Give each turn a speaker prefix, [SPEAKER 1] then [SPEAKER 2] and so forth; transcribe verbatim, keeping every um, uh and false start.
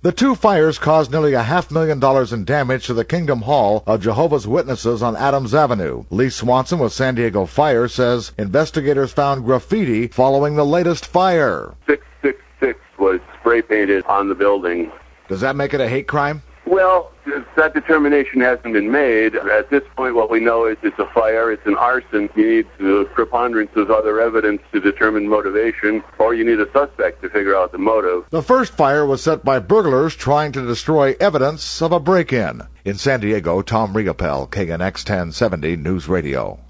[SPEAKER 1] The two fires caused nearly a half million dollars in damage to the Kingdom Hall of Jehovah's Witnesses on Adams Avenue. Lee Swanson with San Diego Fire says investigators found graffiti following the latest fire.
[SPEAKER 2] six six six was spray painted on the building.
[SPEAKER 1] Does that make it a hate crime?
[SPEAKER 2] Well, that determination hasn't been made. At this point, what we know is it's a fire, it's an arson. You need the preponderance of other evidence to determine motivation, or you need a suspect to figure out the motive.
[SPEAKER 1] The first fire was set by burglars trying to destroy evidence of a break-in. In San Diego, Tom Riopel, K N X ten seventy News Radio.